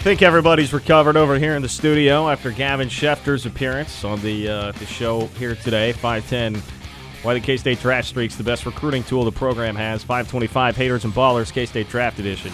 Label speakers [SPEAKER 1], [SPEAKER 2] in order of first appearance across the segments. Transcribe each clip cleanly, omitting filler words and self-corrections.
[SPEAKER 1] think everybody's recovered over here in the studio after Gavin Schefter's appearance on the show here today. 510, why the K-State Draft Streak's the best recruiting tool the program has. 525, Haters and Ballers, K-State Draft Edition.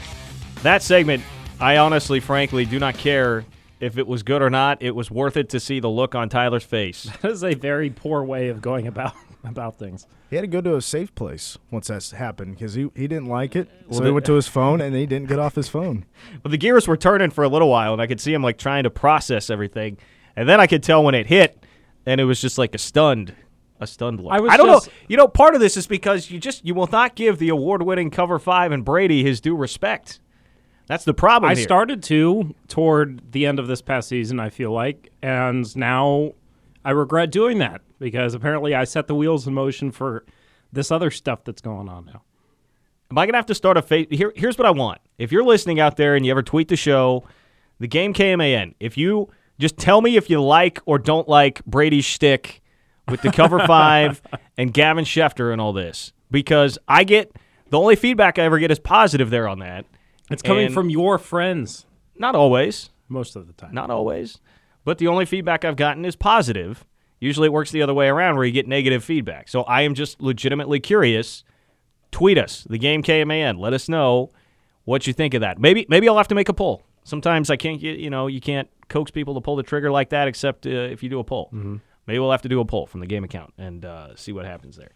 [SPEAKER 1] That segment, I honestly, frankly, do not care if it was good or not. It was worth it to see the look on Tyler's face.
[SPEAKER 2] That is a very poor way of going about things.
[SPEAKER 3] He had to go to a safe place once that happened because he didn't like it. So he went to his phone, and he didn't get off his phone.
[SPEAKER 1] Well, the gears were turning for a little while, and I could see him like trying to process everything. And then I could tell when it hit, and it was just like a stunned look. I don't know. You know, part of this is because you will not give the award-winning Cover 5 and Brady his due respect. That's the problem here.
[SPEAKER 2] I started to toward the end of this past season, I feel like, and now I regret doing that because apparently I set the wheels in motion for this other stuff that's going on now.
[SPEAKER 1] Am I going to have to start a Here's what I want. If you're listening out there and you ever tweet the show, the Game KMAN, if you just tell me if you like or don't like Brady's shtick with the Cover 5 and Gavin Schefter and all this, because the only feedback I ever get is positive there on that.
[SPEAKER 2] It's coming from your friends.
[SPEAKER 1] Not always.
[SPEAKER 2] Most of the time.
[SPEAKER 1] Not always. But the only feedback I've gotten is positive. Usually it works the other way around where you get negative feedback. So I am just legitimately curious. Tweet us, the Game KMAN. Let us know what you think of that. Maybe I'll have to make a poll. Sometimes I can't you can't coax people to pull the trigger like that except if you do a poll.
[SPEAKER 2] Mm-hmm.
[SPEAKER 1] Maybe we'll have to do a poll from the Game account and see what happens there.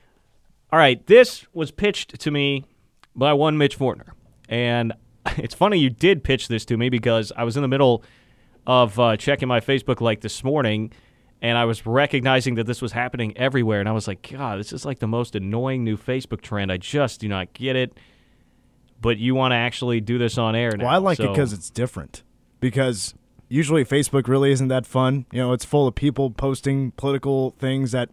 [SPEAKER 1] All right, this was pitched to me by one Mitch Fortner. And it's funny you did pitch this to me because I was in the middle of checking my Facebook like this morning, and I was recognizing that this was happening everywhere. And I was like, God, this is like the most annoying new Facebook trend. I just do not get it. But you want to actually do this on air now.
[SPEAKER 3] Well, I like it because it's different. Because usually Facebook really isn't that fun. You know, it's full of people posting political things that,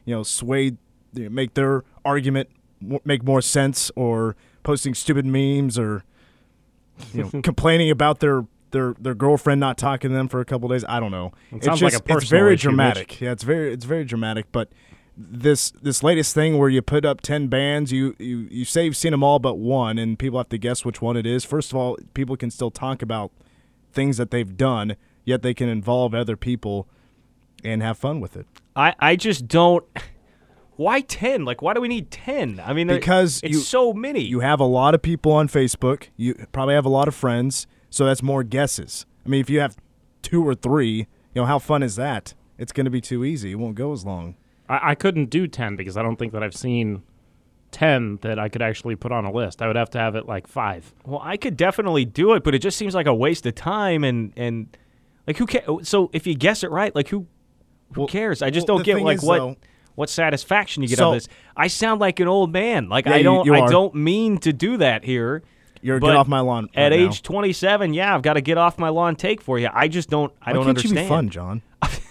[SPEAKER 3] make their argument make more sense, or posting stupid memes, or complaining about their girlfriend not talking to them for a couple of days. I don't know.
[SPEAKER 2] It sounds like a personal
[SPEAKER 3] it's very
[SPEAKER 2] issue,
[SPEAKER 3] dramatic.
[SPEAKER 2] Mitch.
[SPEAKER 3] Yeah, it's very dramatic. But this latest thing where you put up 10 bands, you say you've seen them all but one, and people have to guess which one it is. First of all, people can still talk about things that they've done, yet they can involve other people and have fun with it.
[SPEAKER 1] I just don't. Why 10? Like, why do we need 10? I mean,
[SPEAKER 3] because
[SPEAKER 1] it's so many.
[SPEAKER 3] You have a lot of people on Facebook. You probably have a lot of friends, so that's more guesses. I mean, if you have 2 or 3, how fun is that? It's going to be too easy. It won't go as long.
[SPEAKER 2] I couldn't do 10 because I don't think that I've seen 10 that I could actually put on a list. I would have to have it like 5.
[SPEAKER 1] Well, I could definitely do it, but it just seems like a waste of time and like who cares? So if you guess it right, like who cares? I just don't get like what satisfaction you get out of this. I sound like an old man. Like
[SPEAKER 3] yeah,
[SPEAKER 1] I
[SPEAKER 3] you
[SPEAKER 1] don't mean to do that here.
[SPEAKER 3] You're get off my lawn.
[SPEAKER 1] At age 27, I've got to get off my lawn take for you. I just don't I don't understand.
[SPEAKER 3] You be fun, John?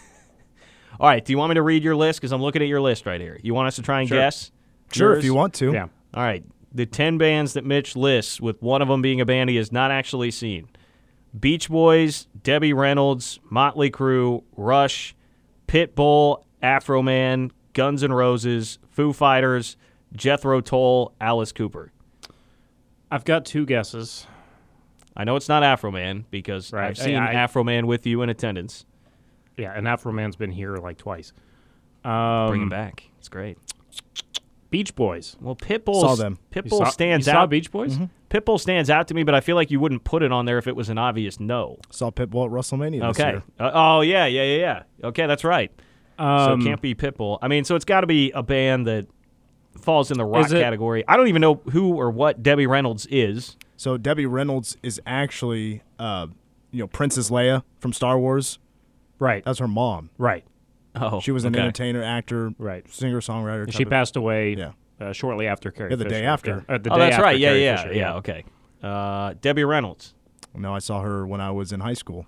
[SPEAKER 1] All right, do you want me to read your list? Because I'm looking at your list right here. You want us to try and guess?
[SPEAKER 3] Sure, if you want to.
[SPEAKER 2] Yeah.
[SPEAKER 1] All right. The 10 bands that Mitch lists, with one of them being a band he has not actually seen. Beach Boys, Debbie Reynolds, Motley Crue, Rush, Pitbull, Afro Man, Guns N' Roses, Foo Fighters, Jethro Tull, Alice Cooper.
[SPEAKER 2] I've got 2 guesses.
[SPEAKER 1] I know it's not Afro Man because I've seen Afro Man with you in attendance.
[SPEAKER 2] Yeah, and Afro Man's been here like twice.
[SPEAKER 1] Bring him back. It's great.
[SPEAKER 2] Beach Boys.
[SPEAKER 1] Well, Pitbull
[SPEAKER 3] saw them.
[SPEAKER 1] Pitbull stands
[SPEAKER 2] you
[SPEAKER 1] out.
[SPEAKER 2] Saw Beach Boys?
[SPEAKER 1] Mm-hmm. Pitbull stands out to me, but I feel like you wouldn't put it on there if it was an obvious no.
[SPEAKER 3] Saw Pitbull at WrestleMania this
[SPEAKER 1] year. Yeah. Okay, that's right. So it can't be Pitbull. I mean, so it's got to be a band that falls in the rock category. I don't even know who or what Debbie Reynolds is.
[SPEAKER 3] So Debbie Reynolds is actually, Princess Leia from Star Wars.
[SPEAKER 2] Right.
[SPEAKER 3] That's her mom.
[SPEAKER 2] Right.
[SPEAKER 1] Oh,
[SPEAKER 3] she was an entertainer, actor,
[SPEAKER 2] right,
[SPEAKER 3] singer-songwriter.
[SPEAKER 2] And she passed away shortly after Carrie Fisher.
[SPEAKER 3] The day after.
[SPEAKER 1] That's right. Yeah, okay. Debbie Reynolds.
[SPEAKER 3] No, I saw her when I was in high school.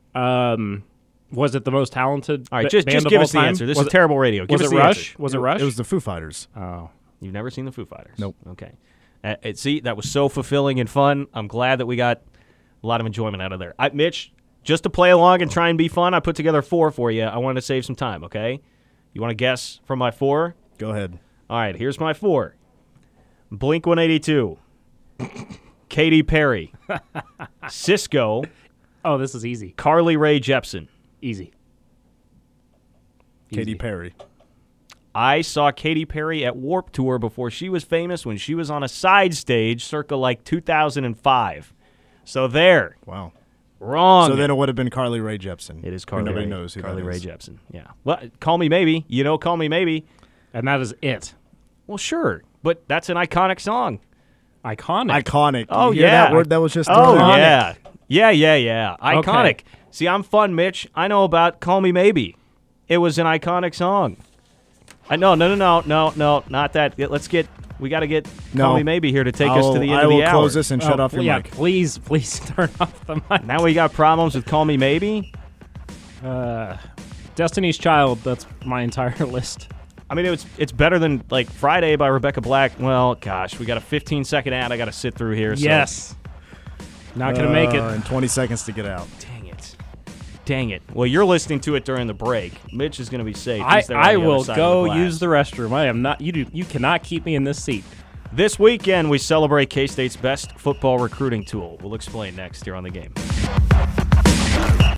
[SPEAKER 2] Was it the most talented
[SPEAKER 1] All right, just give us the answer. This is terrible radio.
[SPEAKER 2] Was it Rush? Was it Rush?
[SPEAKER 3] It was the Foo Fighters.
[SPEAKER 2] Oh.
[SPEAKER 1] You've never seen the Foo Fighters?
[SPEAKER 3] Nope.
[SPEAKER 1] Okay. See, that was so fulfilling and fun. I'm glad that we got a lot of enjoyment out of there. Mitch, just to play along and try and be fun, I put together 4 for you. I wanted to save some time, okay? You want to guess from my 4?
[SPEAKER 3] Go ahead.
[SPEAKER 1] All right, here's my 4. Blink-182. Katy Perry. Cisco,
[SPEAKER 2] Oh, this is easy.
[SPEAKER 1] Carly Rae Jepsen.
[SPEAKER 2] Easy.
[SPEAKER 3] Katy
[SPEAKER 2] Easy.
[SPEAKER 3] Perry.
[SPEAKER 1] I saw Katy Perry at Warped Tour before she was famous when she was on a side stage circa like 2005. So there.
[SPEAKER 3] Wow.
[SPEAKER 1] Wrong.
[SPEAKER 3] So then it would have been Carly Rae Jepsen.
[SPEAKER 1] It is Carly
[SPEAKER 3] Nobody
[SPEAKER 1] Rae.
[SPEAKER 3] knows who
[SPEAKER 1] Carly
[SPEAKER 3] that
[SPEAKER 1] Rae
[SPEAKER 3] is.
[SPEAKER 1] Jepsen. Yeah. Well, Call Me Maybe. You know Call Me Maybe.
[SPEAKER 2] And that is it.
[SPEAKER 1] Well, sure. But that's an iconic song.
[SPEAKER 2] Iconic.
[SPEAKER 3] Iconic.
[SPEAKER 1] Oh,
[SPEAKER 3] You hear
[SPEAKER 1] yeah.
[SPEAKER 3] that word that was just
[SPEAKER 1] Oh,
[SPEAKER 3] thrown out?
[SPEAKER 1] yeah. Yeah. Iconic.
[SPEAKER 2] Okay.
[SPEAKER 1] See, I'm fun, Mitch. I know about Call Me Maybe. It was an iconic song. No, not that. We got to get Call
[SPEAKER 3] No.
[SPEAKER 1] Me Maybe here to take us to the end
[SPEAKER 3] I
[SPEAKER 1] of the
[SPEAKER 3] will
[SPEAKER 1] hour.
[SPEAKER 3] close this and shut off your
[SPEAKER 2] yeah,
[SPEAKER 3] mic.
[SPEAKER 2] please turn off the mic.
[SPEAKER 1] Now we got problems with Call Me Maybe.
[SPEAKER 2] Destiny's Child, that's my entire list.
[SPEAKER 1] I mean, it's better than like Friday by Rebecca Black. Well, gosh, we got a 15-second ad I got to sit through here. So.
[SPEAKER 2] Yes. Not going to make it.
[SPEAKER 3] And 20 seconds to get out.
[SPEAKER 1] Dang it. Well, you're listening to it during the break. Mitch is going to be safe.
[SPEAKER 2] I
[SPEAKER 1] He's there on the other
[SPEAKER 2] will
[SPEAKER 1] side
[SPEAKER 2] go
[SPEAKER 1] of the glass.
[SPEAKER 2] use the restroom. I am not. You cannot keep me in this seat.
[SPEAKER 1] This weekend, we celebrate K-State's best football recruiting tool. We'll explain next here on The Game.